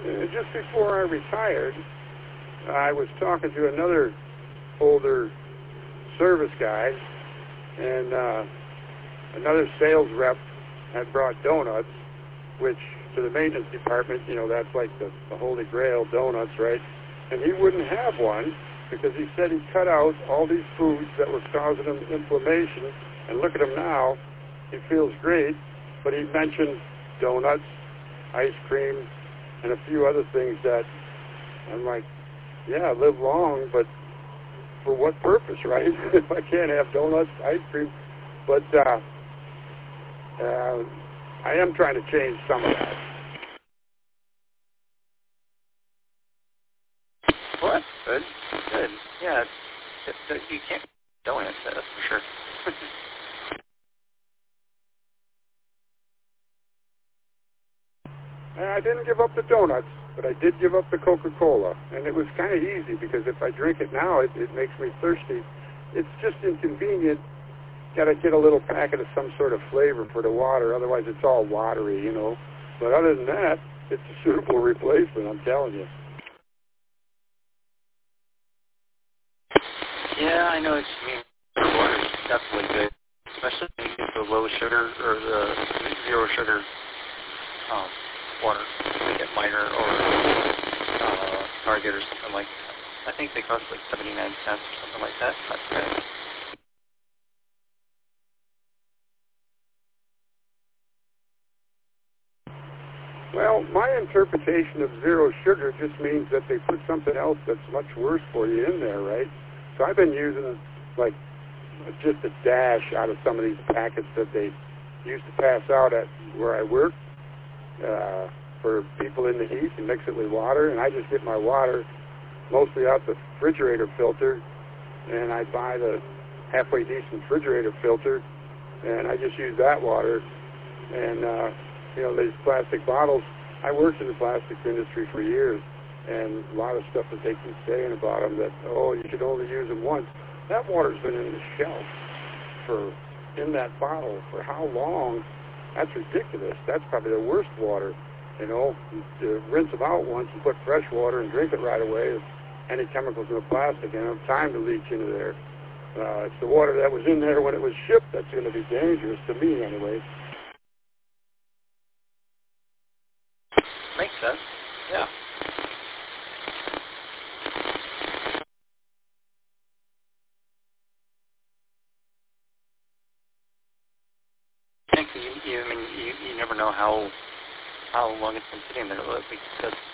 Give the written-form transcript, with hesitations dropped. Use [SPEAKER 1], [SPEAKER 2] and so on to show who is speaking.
[SPEAKER 1] just before I retired, I was talking to another older service guy, and another sales rep had brought donuts, which to the maintenance department, you know, that's like the holy grail, donuts, right? And he wouldn't have one because he said he cut out all these foods that were causing him inflammation, and look at him now, he feels great, but he mentioned donuts, ice cream, and a few other things that I'm like, yeah, live long, but for what purpose, right? If I can't have donuts, ice cream. But I am trying to change some of that.
[SPEAKER 2] Well, that's good. Good. Yeah, you can't donuts, that's for sure.
[SPEAKER 1] I didn't give up the donuts, but I did give up the Coca-Cola. And it was kind of easy because if I drink it now, it makes me thirsty. It's just inconvenient. Got to get a little packet of some sort of flavor for the water. Otherwise, it's all watery, you know. But other than that, it's a suitable replacement, I'm telling you.
[SPEAKER 2] Yeah, I know what you mean. Water is definitely good, especially when you get the low sugar or the zero sugar water. You get Minor or Target or something like that. I think they cost like 79 cents or something like that. That's bad.
[SPEAKER 1] Well, my interpretation of zero sugar just means that they put something else that's much worse for you in there, right? So I've been using like just a dash out of some of these packets that they used to pass out at where I work for people in the heat and mix it with water. And I just get my water mostly out the refrigerator filter, and I buy the halfway decent refrigerator filter, and I just use that water. And you know, these plastic bottles, I worked in the plastics industry for years, and a lot of stuff that they keep saying about them that, oh, you should only use them once. That water's been in the shelf in that bottle for how long? That's ridiculous. That's probably the worst water. You know, you rinse them out once and put fresh water and drink it right away. Any chemicals in the plastic and have time to leach into there. It's the water that was in there when it was shipped that's going to be dangerous to me anyway.
[SPEAKER 2] Makes sense. Yeah. I think you never know how long it's been sitting there. Because